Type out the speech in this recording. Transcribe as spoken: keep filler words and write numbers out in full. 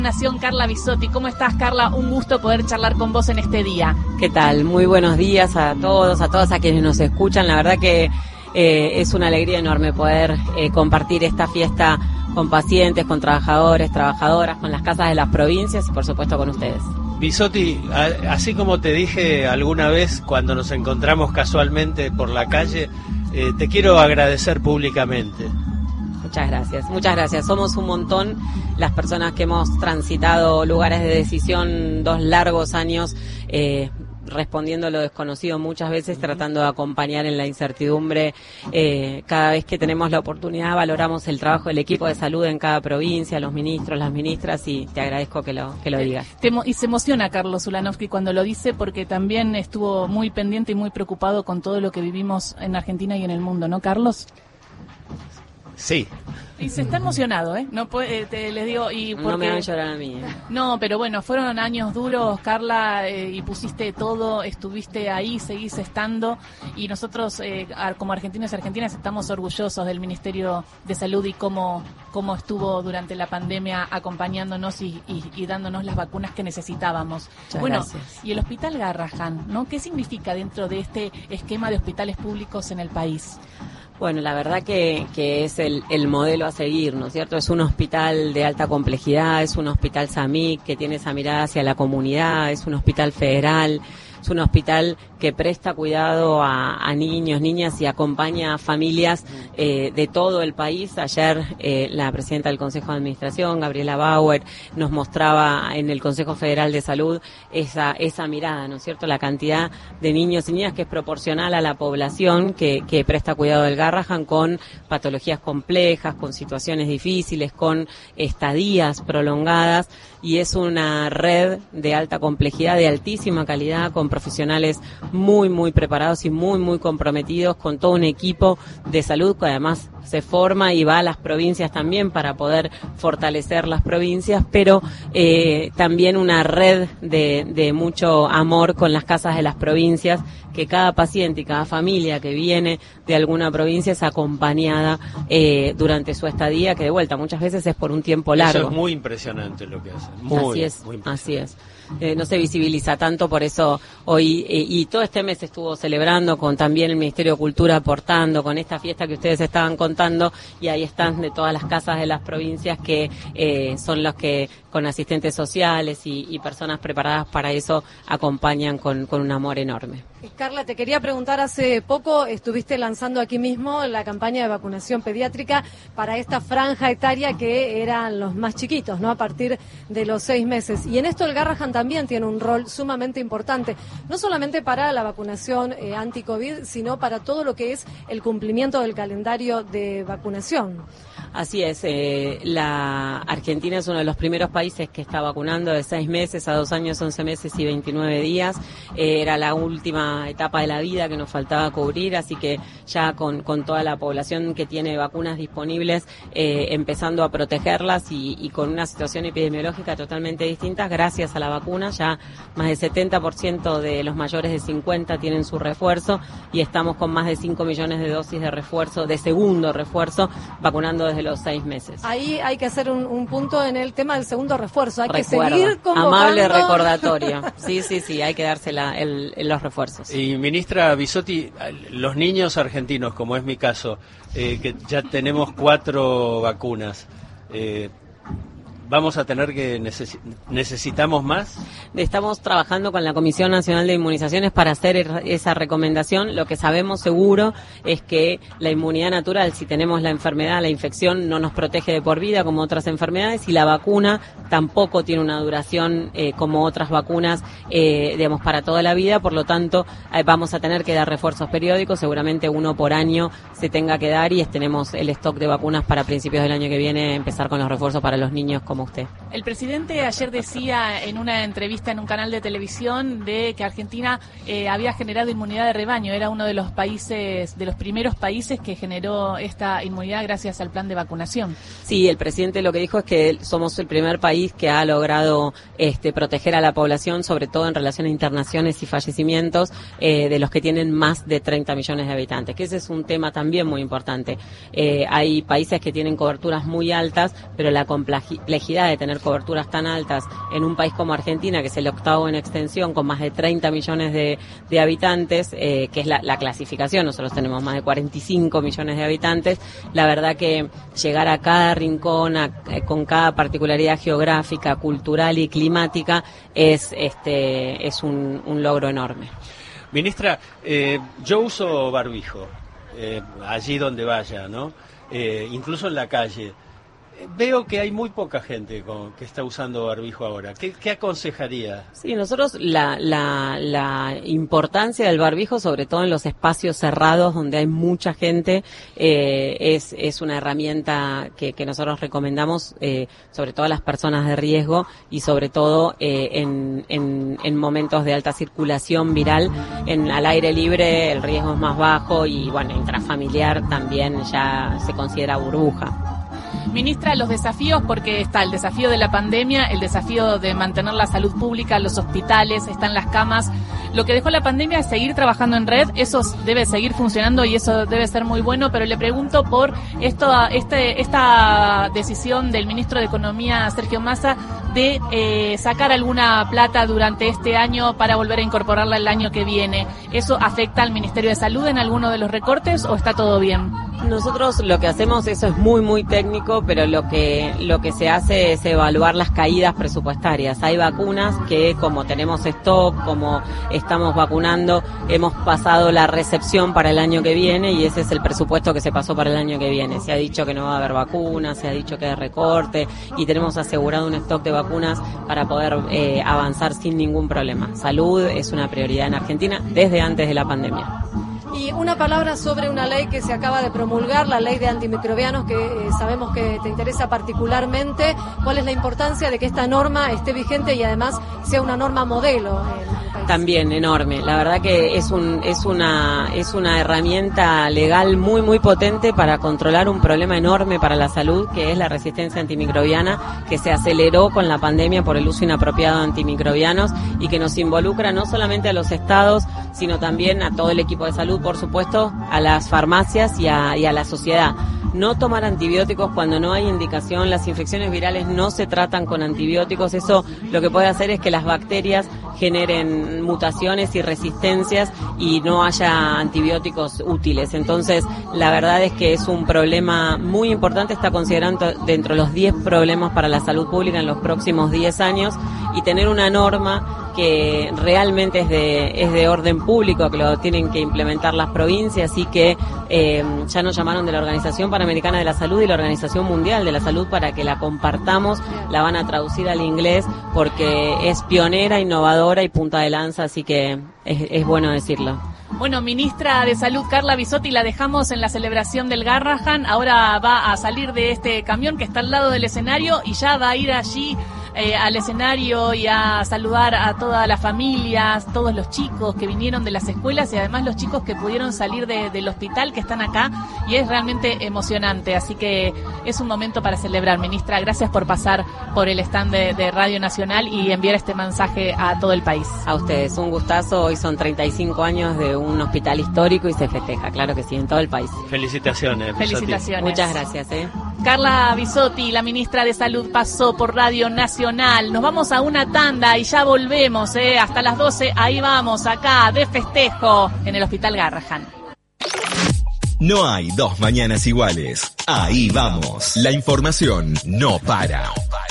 Nación Carla Bisotti. ¿Cómo estás, Carla? Un gusto poder charlar con vos en este día. ¿Qué tal? Muy buenos días a todos, a todas a quienes nos escuchan. La verdad que eh, es una alegría enorme poder eh, compartir esta fiesta con pacientes, con trabajadores, trabajadoras, con las casas de las provincias y por supuesto con ustedes. Bisotti, así como te dije alguna vez cuando nos encontramos casualmente por la calle, eh, te quiero agradecer públicamente. Muchas gracias, muchas gracias. Somos un montón las personas que hemos transitado lugares de decisión dos largos años, eh, respondiendo a lo desconocido muchas veces, tratando de acompañar en la incertidumbre. Eh, cada vez que tenemos la oportunidad valoramos el trabajo del equipo de salud en cada provincia, los ministros, las ministras, y te agradezco que lo, que lo digas. Te, y se emociona Carlos Ulanovsky cuando lo dice, porque también estuvo muy pendiente y muy preocupado con todo lo que vivimos en Argentina y en el mundo, ¿no, Carlos? Sí. Y se está emocionado, ¿eh? No puede, te, les digo, y porque... No me hagan llorar a mí. ¿eh? No, pero bueno, fueron años duros, Carla, eh, y pusiste todo, estuviste ahí, seguís estando, y nosotros eh, como argentinos y argentinas estamos orgullosos del Ministerio de Salud y cómo, cómo estuvo durante la pandemia acompañándonos y, y, y dándonos las vacunas que necesitábamos. Muchas bueno, gracias. Y el Hospital Garrahan, ¿no? ¿Qué significa dentro de este esquema de hospitales públicos en el país? Bueno, la verdad que, que es el, el modelo a seguir, ¿no es cierto? Es un hospital de alta complejidad, es un hospital SAMIC que tiene esa mirada hacia la comunidad, es un hospital federal, es un hospital que presta cuidado a, a niños, niñas y acompaña a familias eh, de todo el país. Ayer eh, la presidenta del Consejo de Administración, Gabriela Bauer, nos mostraba en el Consejo Federal de Salud esa esa mirada, ¿no es cierto? La cantidad de niños y niñas que es proporcional a la población que, que presta cuidado del Garrahan, con patologías complejas, con situaciones difíciles, con estadías prolongadas, y es una red de alta complejidad, de altísima calidad, con profesionales muy, muy preparados y muy, muy comprometidos, con todo un equipo de salud que además se forma y va a las provincias también para poder fortalecer las provincias, pero eh, también una red de, de mucho amor con las casas de las provincias, que cada paciente y cada familia que viene de alguna provincia es acompañada eh, durante su estadía, que de vuelta muchas veces es por un tiempo largo. Eso es muy impresionante lo que hacen. Muy, así es, muy así es. Eh, no se visibiliza tanto, por eso hoy eh, y todo este mes estuvo celebrando con también el Ministerio de Cultura aportando con esta fiesta que ustedes estaban contando, y ahí están de todas las casas de las provincias que eh, son los que con asistentes sociales y, y personas preparadas para eso acompañan con, con un amor enorme. Carla, te quería preguntar, hace poco estuviste lanzando aquí mismo la campaña de vacunación pediátrica para esta franja etaria que eran los más chiquitos, ¿no? A partir de los seis meses. Y en esto el Garrahan también tiene un rol sumamente importante, no solamente para la vacunación eh, anti-COVID, sino para todo lo que es el cumplimiento del calendario de vacunación. Así es, eh, la Argentina es uno de los primeros países que está vacunando de seis meses a dos años, once meses y veintinueve días. Eh, era la última etapa de la vida que nos faltaba cubrir, así que ya con, con toda la población que tiene vacunas disponibles, eh, empezando a protegerlas y, y con una situación epidemiológica totalmente distinta, gracias a la vacuna, ya más del setenta por ciento de los mayores de cincuenta tienen su refuerzo y estamos con más de cinco millones de dosis de refuerzo, de segundo refuerzo, vacunando desde los seis meses. Ahí hay que hacer un, un punto en el tema del segundo refuerzo. Hay Recuerda, que seguir convocando. Amable recordatorio. Sí, sí, sí, hay que darse la, el, los refuerzos. Y ministra Bisotti, los niños argentinos, como es mi caso, eh, que ya tenemos cuatro vacunas, eh, ¿vamos a tener que necesi- necesitamos más? Estamos trabajando con la Comisión Nacional de Inmunizaciones para hacer esa recomendación. Lo que sabemos seguro es que la inmunidad natural, si tenemos la enfermedad, la infección, no nos protege de por vida como otras enfermedades, y la vacuna tampoco tiene una duración eh, como otras vacunas, eh, digamos, para toda la vida. Por lo tanto, eh, vamos a tener que dar refuerzos periódicos, seguramente uno por año se tenga que dar, y tenemos el stock de vacunas para principios del año que viene empezar con los refuerzos para los niños como usted. El presidente ayer decía en una entrevista en un canal de televisión de que Argentina eh, había generado inmunidad de rebaño, era uno de los países, de los primeros países que generó esta inmunidad gracias al plan de vacunación. Sí, el presidente lo que dijo es que somos el primer país que ha logrado este, proteger a la población, sobre todo en relación a internaciones y fallecimientos eh, de los que tienen más de treinta millones de habitantes, que ese es un tema también muy importante. Eh, hay países que tienen coberturas muy altas, pero la complejidad complejidad de tener coberturas tan altas en un país como Argentina, que es el octavo en extensión, con más de treinta millones de, de habitantes, eh, que es la, la clasificación, nosotros tenemos más de cuarenta y cinco millones de habitantes, la verdad que llegar a cada rincón, a, eh, con cada particularidad geográfica, cultural y climática, es, este, es un, un logro enorme. Ministra, eh, yo uso barbijo, eh, allí donde vaya, ¿no? Eh, incluso en la calle. Veo que hay muy poca gente con, que está usando barbijo ahora. ¿Qué, qué aconsejaría? Sí, nosotros la, la, la importancia del barbijo, sobre todo en los espacios cerrados donde hay mucha gente, eh, es, es una herramienta que, que nosotros recomendamos, eh, sobre todo a las personas de riesgo y sobre todo eh, en, en, en momentos de alta circulación viral. En al aire libre el riesgo es más bajo y, bueno, intrafamiliar también ya se considera burbuja. Ministra, los desafíos, porque está el desafío de la pandemia, el desafío de mantener la salud pública, los hospitales, están las camas. Lo que dejó la pandemia es seguir trabajando en red, eso debe seguir funcionando y eso debe ser muy bueno, pero le pregunto por esto, este, esta decisión del ministro de Economía, Sergio Massa, de eh, sacar alguna plata durante este año para volver a incorporarla el año que viene. ¿Eso afecta al Ministerio de Salud en alguno de los recortes o está todo bien? Nosotros lo que hacemos, eso es muy muy técnico, pero lo que lo que se hace es evaluar las caídas presupuestarias. Hay vacunas que, como tenemos stock, como estamos vacunando, hemos pasado la recepción para el año que viene y ese es el presupuesto que se pasó para el año que viene. Se ha dicho que no va a haber vacunas, se ha dicho que hay recorte y tenemos asegurado un stock de vacunas para poder eh, avanzar sin ningún problema. Salud es una prioridad en Argentina desde antes de la pandemia. Y una palabra sobre una ley que se acaba de promulgar, la ley de antimicrobianos, que eh, sabemos que te interesa particularmente. ¿Cuál es la importancia de que esta norma esté vigente y además sea una norma modelo en el país? También enorme. La verdad que es un es una es una herramienta legal muy muy potente para controlar un problema enorme para la salud, que es la resistencia antimicrobiana, que se aceleró con la pandemia por el uso inapropiado de antimicrobianos y que nos involucra no solamente a los estados, sino también a todo el equipo de salud, por supuesto, a las farmacias y a, y a la sociedad. No tomar antibióticos cuando no hay indicación. Las infecciones virales no se tratan con antibióticos. Eso lo que puede hacer es que las bacterias generen mutaciones y resistencias y no haya antibióticos útiles. Entonces, la verdad es que es un problema muy importante. Está considerando dentro de los diez problemas para la salud pública en los próximos diez años y tener una norma que realmente es de es de orden público, que lo tienen que implementar las provincias y que eh, ya nos llamaron de la Organización Panamericana de la Salud y la Organización Mundial de la Salud para que la compartamos. La van a traducir al inglés porque es pionera, innovadora y punta de lanza, así que es, es bueno decirlo. Bueno, ministra de Salud Carla Bisotti, la dejamos en la celebración del Garrahan. Ahora va a salir de este camión que está al lado del escenario y ya va a ir allí Eh, al escenario y a saludar a todas las familias, todos los chicos que vinieron de las escuelas y además los chicos que pudieron salir de, del hospital que están acá y es realmente emocionante, así que es un momento para celebrar. Ministra, gracias por pasar por el stand de, de Radio Nacional y enviar este mensaje a todo el país. A ustedes, un gustazo. Hoy son treinta y cinco años de un hospital histórico y se festeja, claro que sí, en todo el país. Felicitaciones. Felicitaciones. Muchas gracias. ¿eh? Carla Bisotti, la ministra de Salud, pasó por Radio Nacional. Nos vamos a una tanda y ya volvemos, ¿eh? Hasta las doce, ahí vamos, acá, de festejo, en el Hospital Garrahan. No hay dos mañanas iguales. Ahí vamos. La información no para.